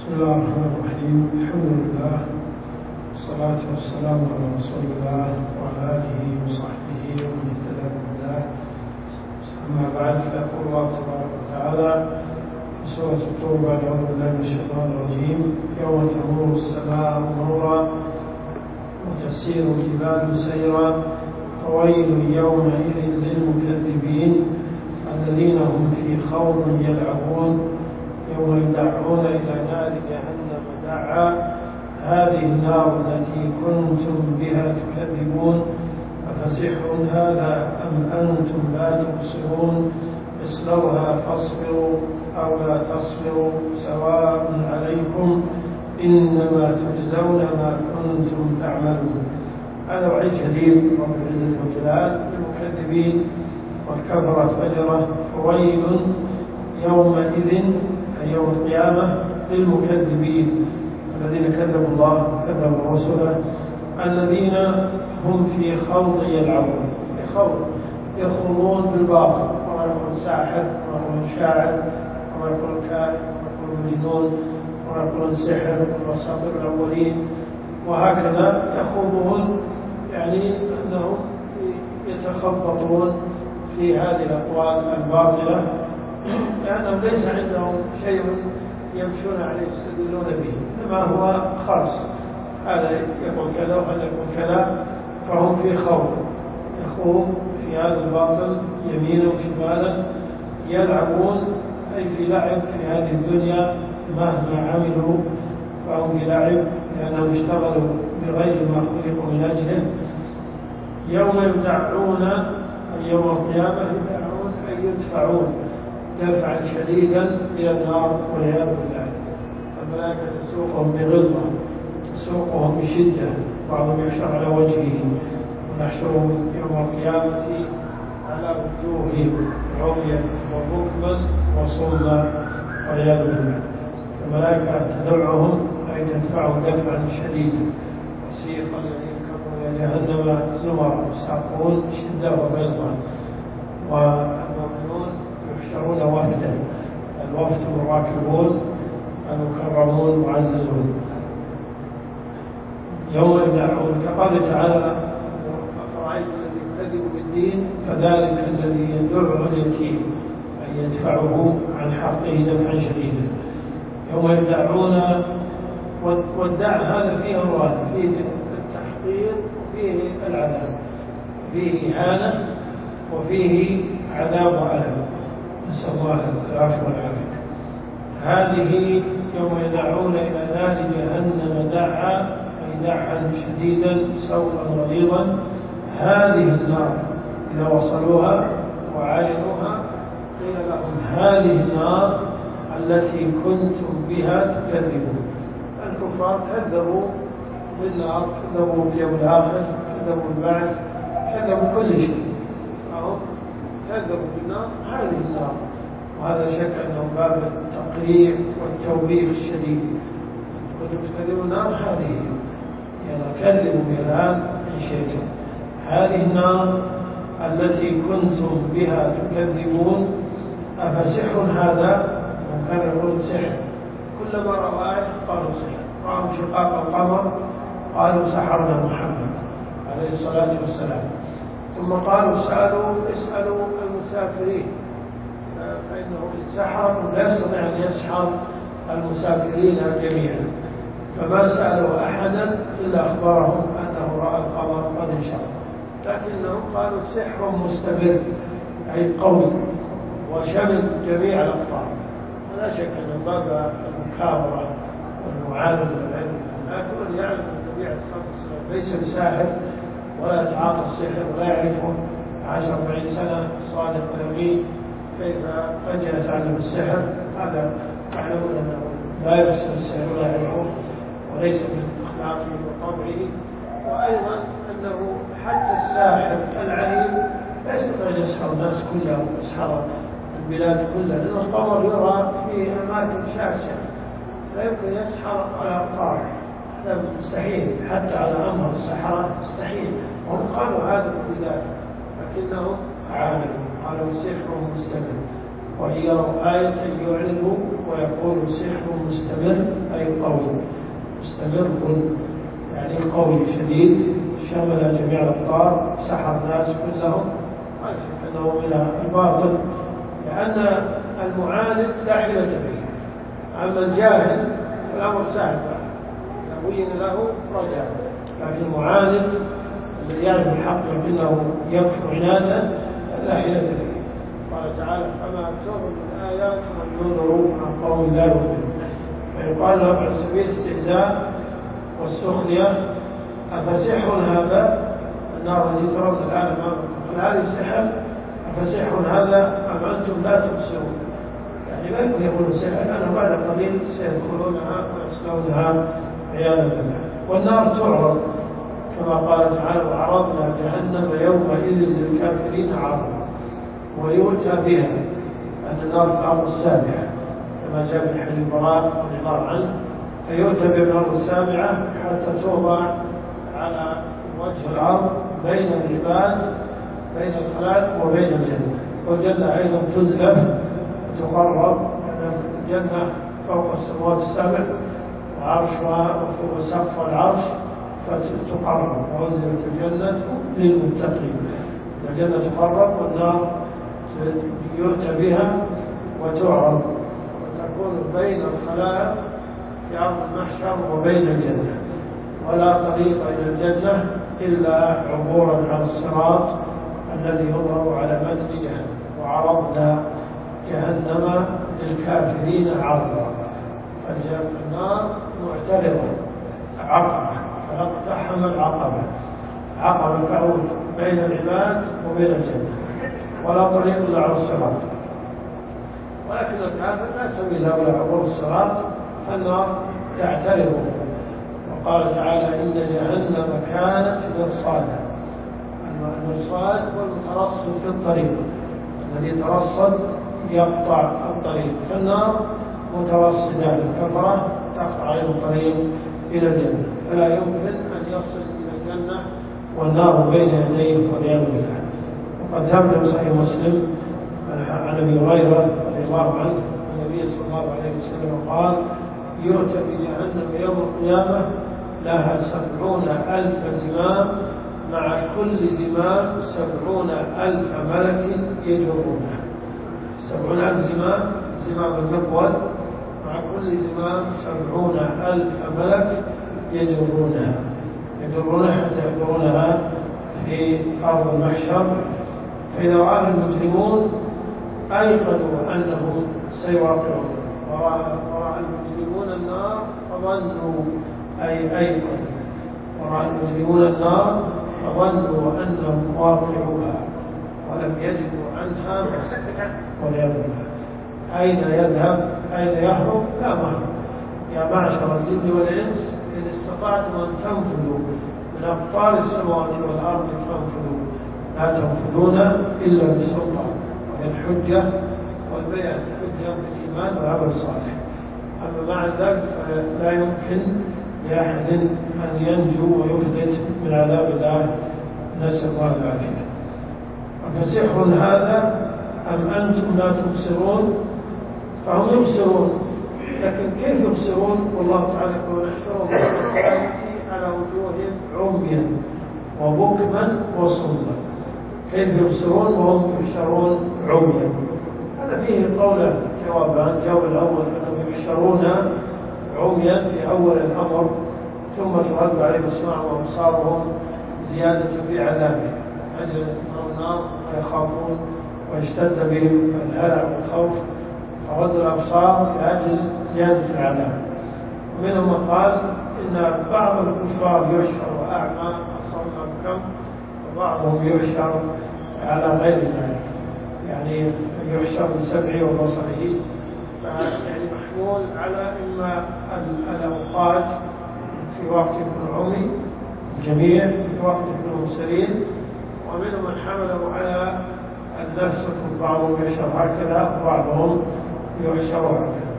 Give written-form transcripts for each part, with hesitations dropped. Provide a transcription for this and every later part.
بسم الله الرحمن الرحيم. الحمد لله والصلاة والسلام على رسول الله وعلى آله وصحبه ومن اهتدى بهداه. أما بعد، فيقول الله تبارك وتعالى في سورة التوبة: أعوذ بالله من الشيطان الرجيم. يوم تمور السماء مورا وتسير الجبال سيرا فويل يومئذ للمكذبين الذين هم في خوض يلعبون يوم يدعون إلى نار جهنم دعا هذه النار التي كنتم بها تكذبون أفسحر هذا أم أنتم لا تبصرون اصلوها فاصبروا أو لا تصبروا سواء عليكم إنما تجزون ما كنتم تعملون. هذا وعيد شديد رب العزة والجلال للمكذبين والكفرة فجرة. فويل يومئذ أي يوم القيامة للمكذبين الذين كذبوا الله وكذبوا رسله الذين هم في خوض يلعبون. في خوض يخوضون بالباطل، وما يقول ساحر وما يقول شاعر وما يقول كاهن وما يقول مجنون وما يقول سحر والأساطير الأولين، وهكذا يخوضون، يعني أنهم يتخبطون في هذه الأقوال الباطلة لأنهم ليس عندهم شيء يمشون عليه يستدلون به، إنما هو خاص، هذا يقول كذا وهذا يقول كذا، فهم في خوض يخوض في هذا الباطل يمينا وشمالا، يلعبون أي في لعب في هذه الدنيا، مهما عملوا فهم في لعب لأنهم اشتغلوا بغير ما خلقوا من أجله. يوم يدعون أي يوم القيامة يدعون أي يدفعون دفعا شديدا إلى النار والعياذ بالله. الملائكة تسوقهم بغلظة، تسوقهم بشدة، بعضهم يحشر على وجهه ونحشرهم يوم القيامة على وجوههم عميا وبكما وصما والعياذ بالله. الملائكة تدفعهم أي تدفعهم دفعا شديدا. وسيق الذين كفروا إلى جهنم زمرا يساقون شدة وغلظة، والمؤمنون يحشرون وفدا، الوفد الراكبون المكرمون المعززون. يوم يدعون كقال تعالى: أفرأيت الذي يكذب بالدين فذلك الذي يدع اليتيم أي يدفعه عن حقه دفعا شديدا. يوم يدعون، والدع هذا فيه أمران: فيه التحقير وفيه العذاب، فيه إهانة وفيه عذاب وألم، نسأل الله العافية والعافية. هذه يوم يدعون إلى نار جهنم دعا أي دعا شديدا سوطا غليظا. هذه النار إذا وصلوها وعاينوها قيل لهم: هذه النار التي كنتم بها تكذبون. الكفار كذبوا بالنار، كذبوا باليوم الآخر، كذبوا بالبعث، كذبوا كل شيء، فهم كذبوا بالنار. هذه النار، وهذا شك أنه باب التقرير والتوبيخ الشديد. كنتم تكذبوا النار، هذه يعني كذبوا بها الآن إن شئتم. هذه النار التي كنتم بها تكذبون أفسحر هذا؟ من كان يقول سحر، كلما رأوا آية قالوا سحر، رأوا انشقاق القمر قالوا سحرنا محمد عليه الصلاة والسلام. ثم قالوا اسألوا المسافرين فإنه إن سحركم لا يستطيع أن يسحر المسافرين جميعا. فما سألوا أحدا إلا أخبرهم أنه رأى القمر قد انشق، لكنهم قالوا سحر مستمر أي قوي وشمل جميع الأقطار. ولا شك أن باب المكابرة والمعاندة والعلم، لكن من يعرف طبيعة الصدق ليس بساحر ولا يتعاطى السحر ولا يعرفه 10-40 سنة صادق الأمين كيف فجأة يتعلم السحر، هذا يعلمون أنه لا يرسل السحر ولا يعرفه وليس من أخلاقه وطبعه. وأيضا أنه حتى الساحر العليم لا يستطيع أن يسحر الناس كلها ويسحر البلاد كلها، لأن القمر يرى في أماكن شاسعة لا يمكن يسحر على أقطار، هذا مستحيل، حتى على أمر السحرة مستحيل. وهم قالوا هذا بذلك، لكنهم عاملوا قالوا سحر مستمر. وإن يروا آية يعرضوا ويقولوا سحر مستمر، أي قوي مستمر يعني قوي شديد شمل جميع الأقطار، سحر الناس كلهم، ما شك أنه من الباطل، لأن المعاند لا علة فيه. أما الجاهل فالأمر سهل، إذا بين له رجع، لكن المعاند الذي يعرف الحق لكنه يكفر عنادا لا حيلة فيه. قال تعالى: فما أكثرهم من آيات وينذروا عن قوم لا يؤمنون. فيقال له على سبيل الاستهزاء والسخرية: أفسحر هذا؟ النار التي ترون الآن أمامكم هل هذه السحر؟ أفسحر هذا أم أنتم لا تبصرون؟ يعني لا يمكن يقولون سحر، لأنه بعد قليل سيدخلونها ويصلونها عياذا بالله. والنار تعرض كما قال تعالى: وعرضنا جهنم يومئذ للكافرين عرضا. ويؤتى بها أن النار في الأرض السابعة كما جاء في حديث البراء رضي الله عنه، فيؤتى بالأرض السابعة حتى توضع على وجه الأرض بين العباد، بين الخلائق وبين الجنة. والجنة أيضا تزلف وتقرب، لأن الجنة فوق السماوات السبع وعرشها وفوق سقف العرش، فتقرب وأزلفت الجنة للمتقين. الجنة تقرب والنار يؤتى بها وتعرض وتكون بين الخلائق في أرض المحشر وبين الجنة، ولا طريق إلى الجنة إلا عبورا على الصراط الذي يضرب على متن جهنم. وعرضنا جهنم للكافرين عرضا. فالنار معترضة عقبة، فاقتحم العقبة، عقبة تعود بين العباد وبين الجنة، ولا طريق إلا على الصراط. ولكن الكافر لا سبيل له عبور الصراط، فالنار تعترض. وقال تعالى: إن جهنم كانت مرصادا. المرصاد هو المترصد في الطريق، الذي يترصد يقطع الطريق، فالنار مترصدة للكفرة تقطع عليهم الطريق إلى الجنة، فلا يمكن أن يصل إلى الجنة والنار بين يديه والعياذ بالله. وقد ثبت في صحيح مسلم عن أبي هريرة رضي الله عنه النبي صلى الله عليه وسلم قال: يؤتى بجهنم يوم القيامة لها 70,000 زمام، مع كل زمام 70,000 ملك يجرونها. 70,000 زمام، زمام المقود، مع كل زمام 70,000 ملك يجرونها حتى يجرونها في أرض المحشر. فإذا رأى المجرمون أيقنوا أنهم سيواقعون، ورأى المجرمون النار فظنوا أيقنوا، ورأى المجرمون النار فظنوا أنهم واقعوها ولم يجدوا عنها مسكتا والعياذ بالله. أين يذهب؟ أين يهرب؟ لا مهرب. يا معشر الجن والإنس إن استطعتم أن تنفذوا من أقطار السماوات والأرض فانفذوا، لا تنفذون إلا بالسلطان والحجة والبيان، الحجة بالإيمان والعمل الصالح. أما مع ذلك فلا يمكن لأحد أن ينجو ويفلت من عذاب الله، نسأل الله العافية. أفسحر هذا أم أنتم لا تبصرون؟ فهم يبصرون، لكن كيف يبصرون؟ والله تعالى يقول: نحشرهم على وجوههم عميا وبكما وصما. كيف يبصرون وهم يحشرون عميا؟ هذا فيه قوله جوابان. الجواب الأول أنهم يحشرون عميا في أول الأمر، ثم ترد عليهم أسماعهم وأبصارهم زيادة في عذابه، أجل النار ويخافون ويشتد بهم الهلع والخوف، فرد الأبصار لأجل زيادة العذاب. ومنهم من قال إن بعض الكفار يحشر أعمى أصم أبكم، وبعضهم يحشر على غير ذلك، يعني يحشر بسمعه وبصره، يعني محمول على إما الأوقات في وقت يكون عمي الجميع، في وقت يكون مبصرين، ومنهم من حمله على النفس، بعضهم يحشر هكذا وبعضهم يحشر هكذا.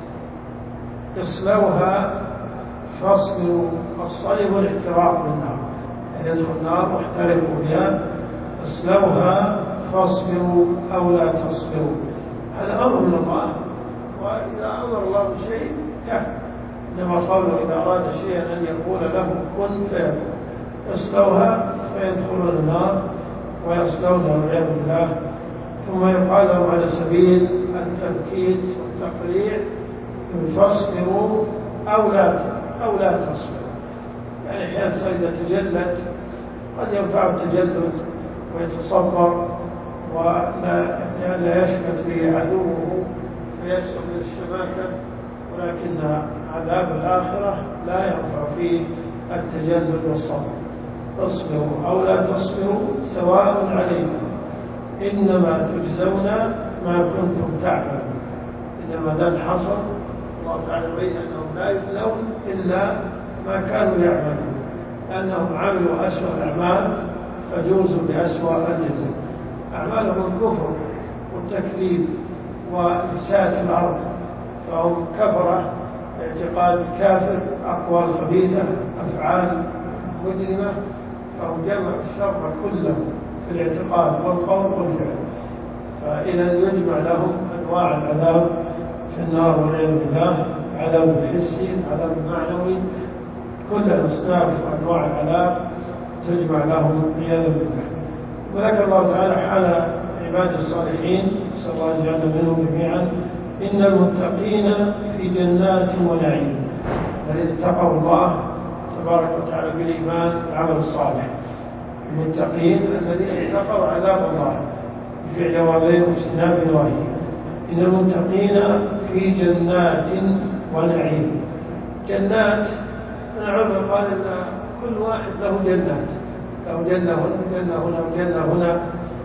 اصلوها فاصبروا. الصلب والاحتراق بالنار، يعني يدخل النار واحترقوا بها. اصلوها فاصبروا أو لا تصبروا، هذا أمر من الله، وإذا أمر الله بشيء كان، إنما قوله إذا أراد شيئا أن يقول له كن فيكون. يصلوها فيدخلون النار ويصلونها والعياذ بالله. ثم يقال لهم على سبيل التنكيت والتقريع فاصبروا أو لا تصبروا. يعني حيث إذا تجلت قد ينفع التجلد ويتصبر ولا يشمت به عدوه فيسلم للشماتة، ولكن عذاب الآخرة لا ينفع فيه التجلد والصبر. تصبروا أو لا تصبروا سواء عليكم إنما تجزون ما كنتم تعملون. إنما ذا الحصر الله تعالى يبين أنهم لا يجزون إلا ما كانوا يعملون، لأنهم عملوا أسوأ الأعمال فجوزوا بأسوأ الجزاء. أعمالهم الكفر والتكذيب وإفساد الأرض، فهم كفرة اعتقاد كافر، أقوال خبيثة، أفعال مجرمة، فهم جمع الشر كله في الاعتقاد والقول والفعل. فإذا يجمع لهم أنواع العذاب في النار والعياذ بالله، عذاب حسي، عذاب معنوي، كل أصناف وأنواع العذاب تجمع لهم عياذا بالله. وذكر الله تعالى حال عباد الصالحين، نسأل الله أن يجعلنا منهم جميعا. إن المتقين في جنات ونعيم، الذين اتقوا الله تبارك وتعالى بالإيمان والعمل الصالح. المتقين الذين اتقوا عذاب الله بفعل أوامره واجتناب نواهيه. إن المتقين في جنات ونعيم. جنات، العلماء قال إن كل واحد له جنات، له جنة هنا وجنة هنا وجنة هنا،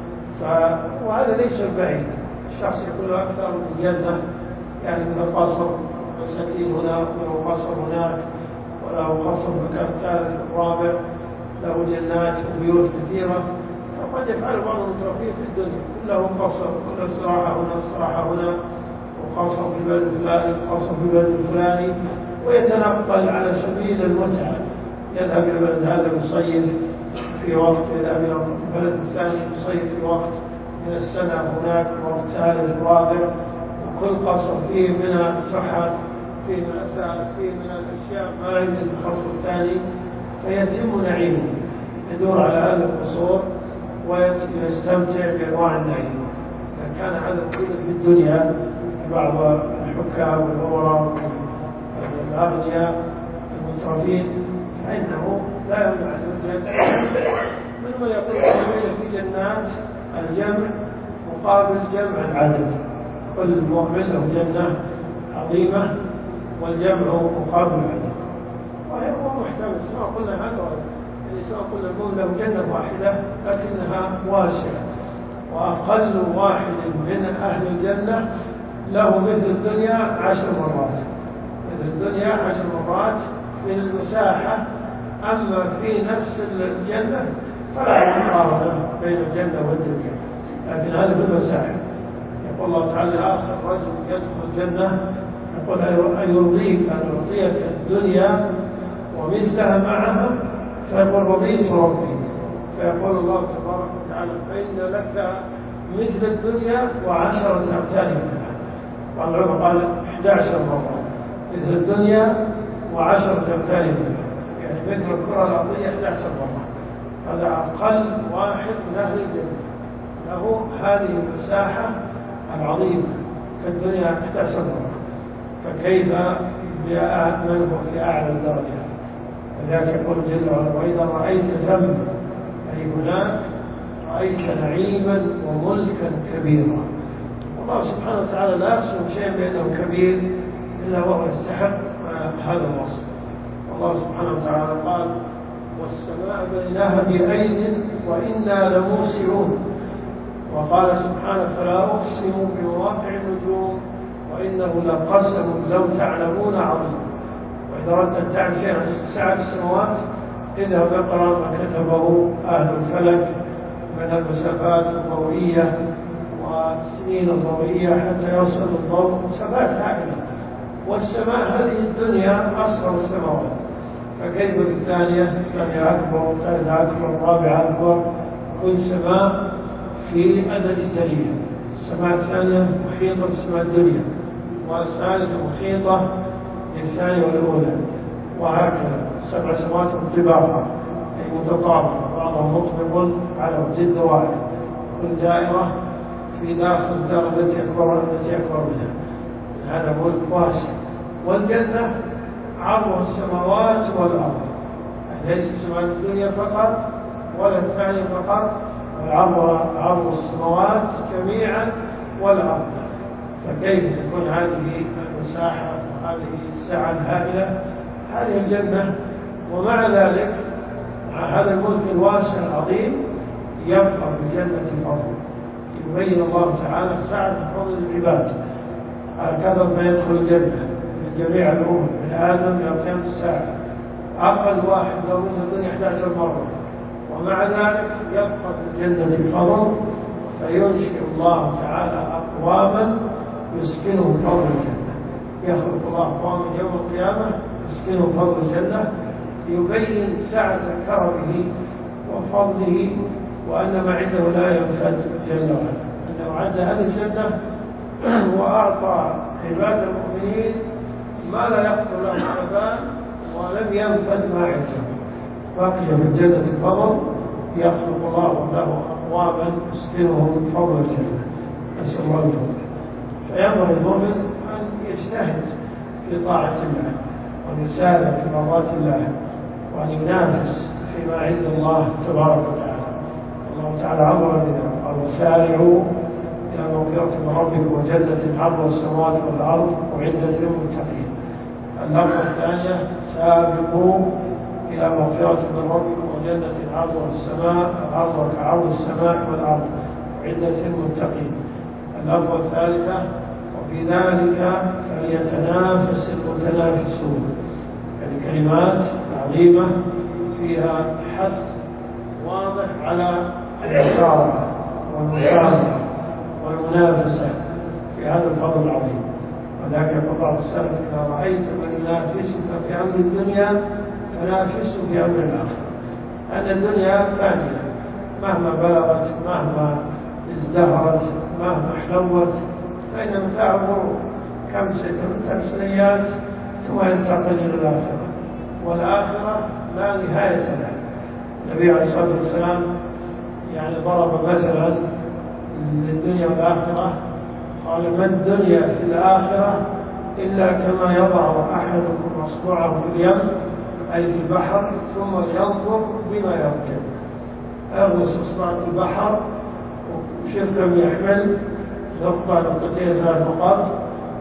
وهذا ليس بعيد. الشخص يكون أكثر من جنة، يعني من قصر مساكين هنا وله قصر هناك وله قصر مكان ثالث رابع، له جنات وبيوت كثيرة. فقد يفعل بعض المترفين في الدنيا كله قصر، كل استراحة هنا استراحة هنا، وقصر في البلد الفلاني وقصر في البلد الفلاني، ويتنقل على سبيل المتعة. يذهب إلى البلد هذا يصيف في وقت، يذهب إلى البلد الثاني يصيف في وقت من السنة، هناك وقت ثالث رابع، وكل قصر فيه من التحف، فيه من الأثاث، فيه من الأشياء ما يوجد في القصر الثاني، فيتم نعيمه، يدور على هذه القصور ويستمتع بأنواع النعيم. إذا كان هذا موجودا في الدنيا بعض الحكام والأمراء والأغنياء المترفين، فإنه لا يمنع الجنة. منهم يقول في جنات الجمع مقابل جمع العدد، كل مؤمن له جنة عظيمة والجمع مقابل العدد، وهو محتمل. سواء قلنا هذا يعني سواء قلنا المؤمن له جنة واحدة لكنها واسعة، وأقل واحد من أهل الجنة له مثل الدنيا 10 مرات، مثل الدنيا 10 مرات في المساحة. أما في نفس الجنة فلا مقارنة بين الجنة والدنيا، لكن هذا في المساحة. يقول الله تعالى آخر رجل يدخل الجنة يقول أيرضيك أن أعطيك الدنيا ومثلها معها؟ فيقول رضيت ربي، فيقول الله تبارك وتعالى فإن لك مثل الدنيا و10 أمثال منها. والعلماء قال 11 مرة مثل الدنيا و10 أمثال منها، يعني مثل الكرة الأرضية 11 مرة. هذا أقل واحد من أهل الجنة له هذه المساحة العظيمة كالدنيا 11 مرة، فكيف بمن هو في أعلى الدرجات؟ ولذلك يقول جل وعلا وإذا رأيت ثم، أي هناك رأيت نعيما وملكا كبيرا. والله سبحانه وتعالى لا يصف شيء بأنه كبير إلا وهو يستحق هذا الوصف. والله سبحانه وتعالى قال والسماء بنيناها بأيد وإنا لموسعون. وقال سبحانه فلا أقسم بمواقع النجوم وإنه لقسم لو تعلمون عظيم. وإذا أردت أن تعرف شيئا سعة السماوات اذهب اقرأ ما كتبه أهل الفلك من المسافات الضوئية والسنين الضوئية حتى يصل الضوء مسافات هائلة. والسماء هذه الدنيا أصغر السماوات، فكيف بالثانية؟ الثانية أكبر، الثالثة أكبر، الرابعة أكبر، كل سماء في عدد تليها. السماء الثانية محيطة بالسماء الدنيا، والثالثة محيطة بالثانية والأولى، وهكذا 7 سماوات طباقا أي متطابقة، بعضها مطبق على ضد واحد، كل دائرة في داخل الدار التي أكبر منها. هذا ملك واسع. والجنة عرض السماوات والأرض، ليس السماء الدنيا فقط ولا الثانية فقط، عرض السماوات جميعا والأرض. فكيف تكون هذه المساحة وهذه السعة الهائلة؟ هذه الجنة. ومع ذلك مع هذا الملك الواسع العظيم يبقى بالجنة الفضل، يبين الله تعالى سعة فضل العباد. هكذا ما يدخل الجنة من جميع الأمم من آدم إلى قيام الساعة، أقل واحد لو مثل الدنيا 11 مرة، ومع ذلك يبقى في الجنة الفضل. فينشئ الله تعالى أقواما يسكنهم فضل الجنة، يخلق الله أقواما يوم القيامة يسكنهم فضل الجنة، يبين سعة كرمه وفضله، وأن ما عنده لا ينفد جل وعلا، أنه عد هذه الجنة وأعطى عباد المؤمنين ما لا يخطر له أبدا، ولم ينفد ما عنده، بقي في الجنة الفضل، يخلق الله له أقواما يسكنهم فضل الجنة، نسأل الله الفضل. فينبغي المؤمن أن يجتهد في طاعة الله، وأن يسارع في مرضات الله، وأن ينافس فيما عند الله تبارك وتعالى. الله تعالى أمر بنا قال: وسارعوا إلى مغفرة من ربكم وجنة عرضها السماوات والأرض أعدت للمتقين. الأمر الثانية: سابقوا إلى مغفرة من ربكم وجنة عرضها السماء الأرض كعرض السماء والأرض أعدت للمتقين. الأمر الثالثة: وفي ذلك فليتنافس المتنافسون. الكلمات العظيمة فيها حث واضح على المسارعة والمشاركة والمنافسة في هذا الفضل العظيم. ولكن يقول بعض السلف: إذا رأيت من ينافسك في أمر الدنيا فنافسه في أمر الآخرة. أن الدنيا فانية، مهما بلغت، مهما ازدهرت، مهما حلوت، فإنما تعبر كم سنيات ثم ينتقل إلى الآخرة، والآخرة لا نهاية لها. النبي عليه الصلاة والسلام ضرب مثلا للدنيا والآخرة، قال: ما الدنيا في الآخرة إلا كما يضع أحدكم أصبعه في اليم أي في البحر ثم ينظر بما يركب. أغمس أصبعه في البحر وشوف كم يحمل، نقطة نقطتين 3 نقاط،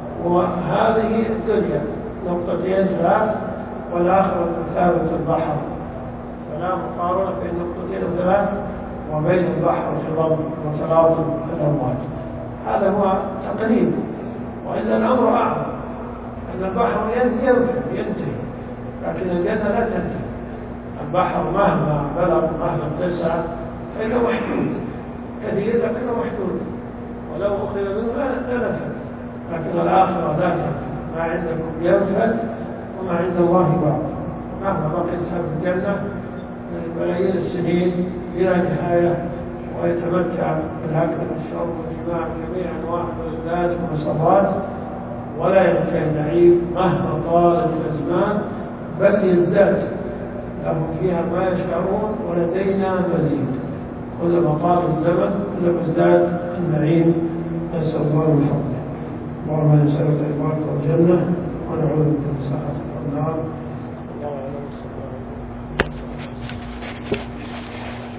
وهذه الدنيا نقطتين 3، والآخرة ثابت البحر، فلا مقارنة بين نقطتين 3 وبين البحر الخضم وتلاطم الأمواج. هذا هو تقريب، وإلا الأمر أعظم، أن البحر ينتهي، لكن الجنة لا تنتهي. البحر مهما بلغ مهما اتسع فإنه محدود، كثير لكنه محدود، ولو أخذ منه لا نفد. لكن الآخرة لا تنفد، ما عندكم ينفد وما عند الله باق. مهما بقي الإنسان في الجنة من ملايين السنين بلا نهاية، ويتمتع بالأكل والشرب والجماع بجميع أنواع اللذات والمسرات، ولا ينتهي النعيم مهما طالت الأزمان، بل يزداد لهم فيها ما يشعرون، ولدينا مزيد. كلما طال الزمن كلما ازداد النعيم. نسأل الله الفضل. اللهم نسألك رضاك والجنة، ونعوذ بك من سخطك والنار. الله أعلم.